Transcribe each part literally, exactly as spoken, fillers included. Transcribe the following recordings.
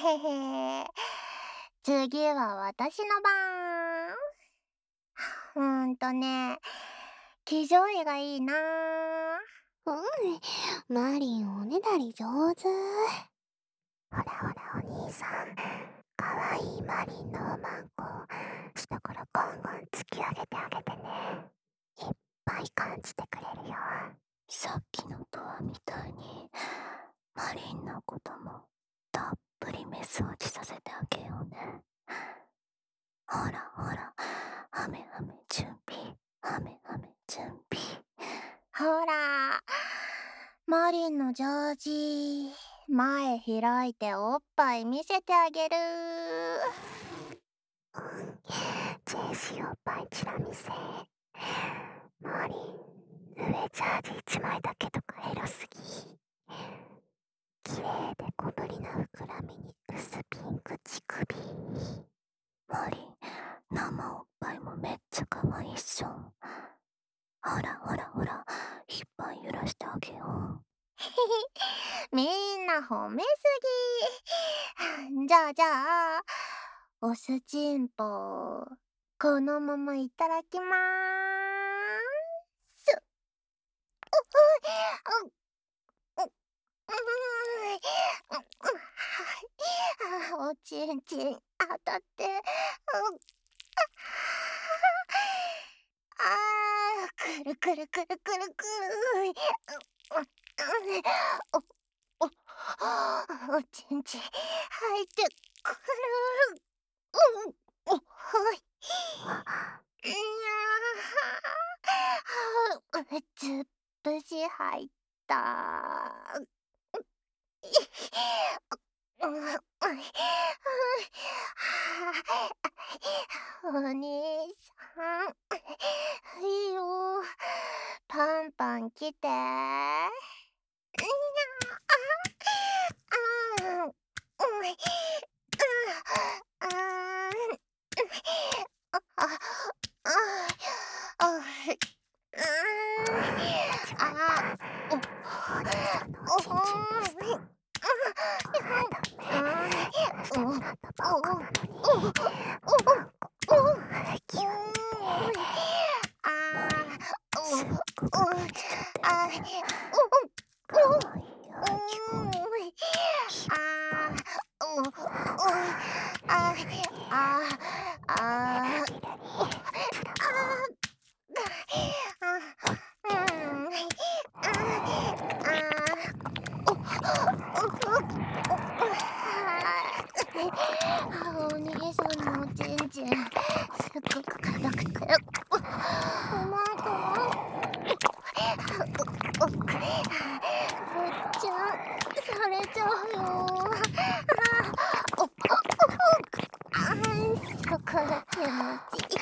へへ。次は私の番。うーんとね、騎乗位がいいな。 うん、マリンおねだり上手。ほらほらお兄さん、かわいいマリンのおまんこ、下からガンガン突き上げてあげてね。いっぱい感じてくれるよ。さっきのとはみたいに、マリンのこともたっぷりメス落ちさせてあげようね。ほらほら、ハメハメ準備、ハメハメ準備。 ほら、マリンのジャージ、前開いておっぱい見せてあげる。 うん、ジェシーおっぱいチラ見せ。マリン、上ジャージ一枚だけとかエロすぎ。綺麗で小ぶりな膨らみに薄ピンク乳首。マリン、生おっぱいもめっちゃ可愛いっしょ。ほらほらほら、いっぱい揺らしてあげよう。 みんな褒めすぎ。じゃあじゃあ、おすちんぽ、このままいただきまーす。う、う、う、う、う、おちんちん当たって、う、あー、くるくるくるくるくる。お、お、おちんちん入ってくる。うん、お、はい。いやー、つっぷし入った。うん、うん、お兄さん、いいよ。パンパン来て。うん、うん、うん、ああ、あ、あ、あ、あ、お、 お兄さんのおちんちんですと。下にあったばっかなのに、おまんこ、ぎゅーすっごく感じちゃってるね。かわいい愛き声、きっと。リラリ、チラお兄さんのおちんちん、すっごく硬くて、おまんこも、ふっちゃん、されちゃうよ。あー、そこが気持ちいい。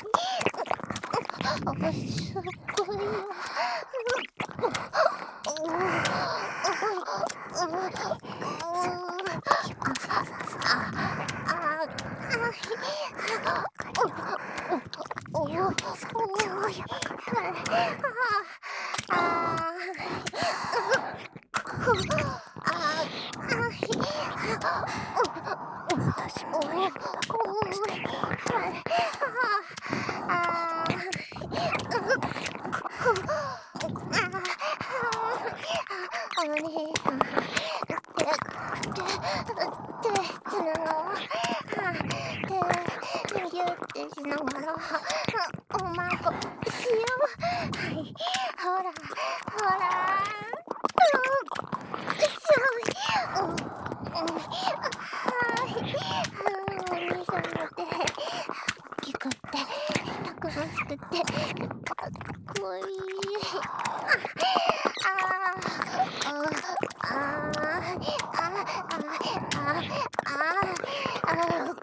すっごいよ。 気持ちよさそう。お兄さんの超やばかった私もやるバクバクしてる。 お兄さん、手、手、手、つなが手、ぎゅってしながら、おまんこ、しよう。はい、ほら、ほら、うん、しょい、うん、うん、はい、お兄さんの手、大きくって、たくましくて、かっこいい。ああ、ああ、ああ、ああ、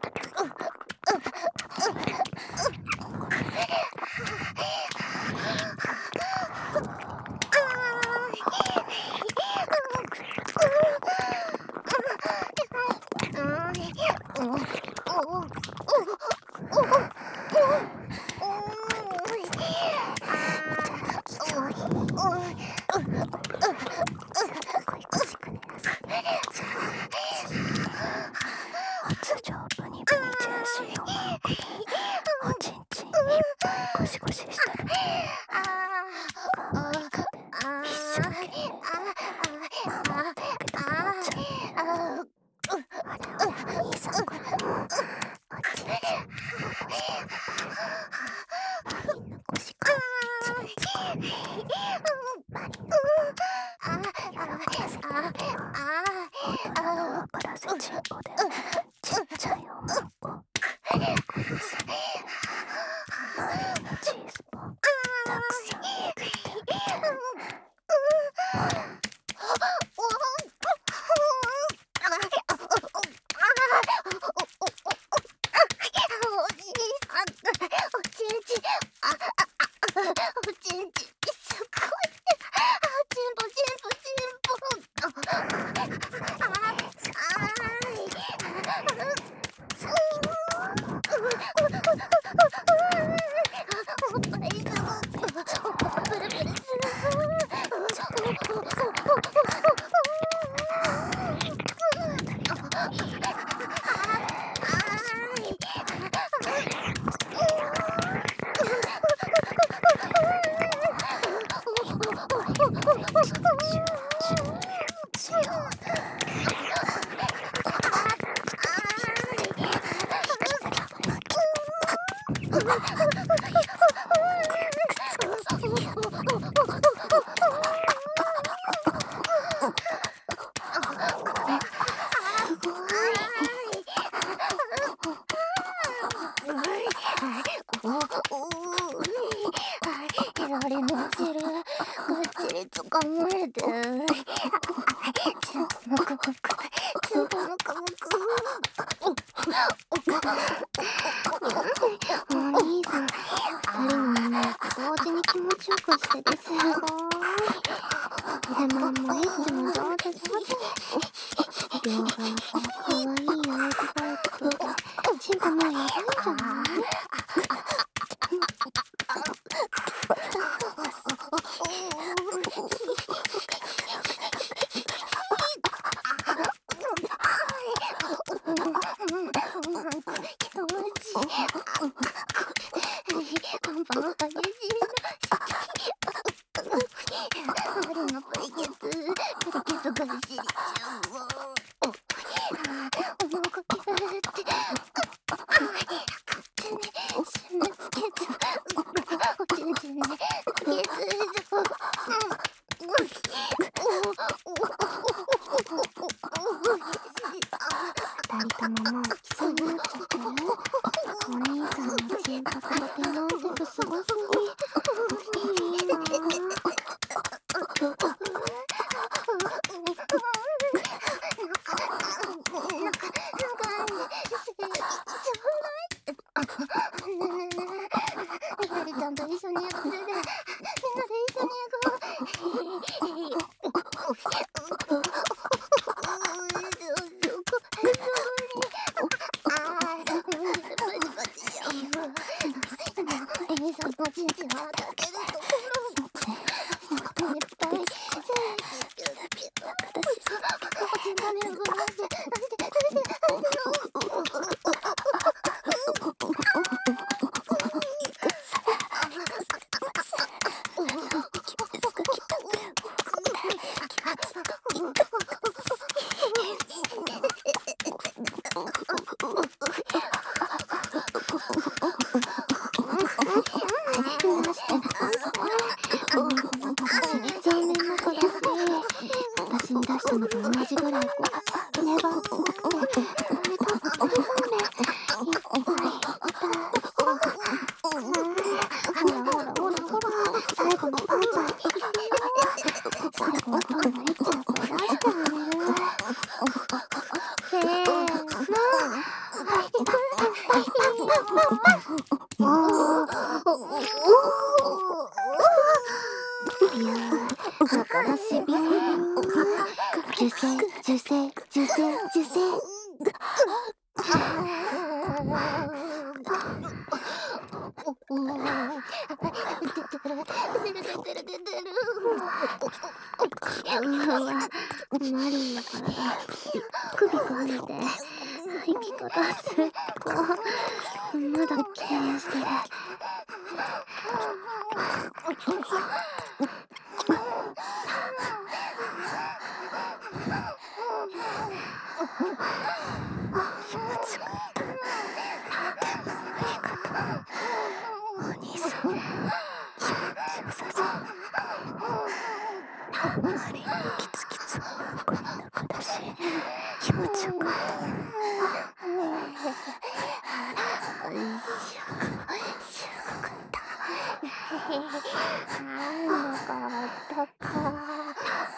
ごい。 俺の汁がっちりつかまれてちんぽむくむくちんぽむくむくお兄さん、二人の女の子同時に気持ちよくしててすごい。レモンもエッチも上手上手。両側からかわいい焼いて帰ってくるとチンポもうやばいんじゃない？二人とももう好きそうになっちゃってる？お兄さんのチンパクとペナンテクすごすぎ。いいなぁ。 ちゃんと一緒にやっててみんなで一緒にやろう。エミさんのチンチンは当たってるところいっぱいピューピューピューおちんだねをごらして食べて食べて食べて残念ながら私に出したのと同じぐらいこう粘って食べたそうめんいっぱいいた。ほらほらほらほら最後のパンちゃん最後は僕のエッチな声出してあげる。せーのいやー、だからしびれる。受精、受精、受精、受精。うわ、マリンの体、ビックビク跳ねて、息方すっごい、まだ気にしてる。気持ちよかった。でもありがとう。お兄さん、気持ちよさそう。マリンのキツキツも僕の中だし、気持ちよかった。しゅかった。 なんだかあったか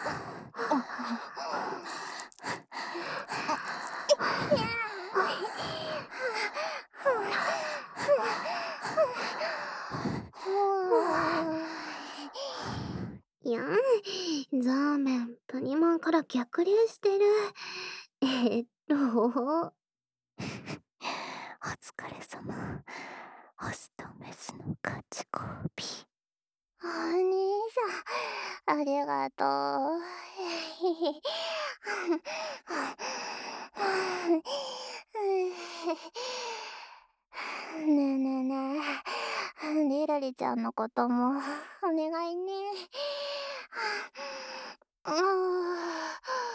いやん、ザーメン、プニマンから逆流してる。えーっと、お疲れ様。オスとメスの勝ち交尾。 お兄さんありがとう。ねえねえねえリラリちゃんのこともお願いね。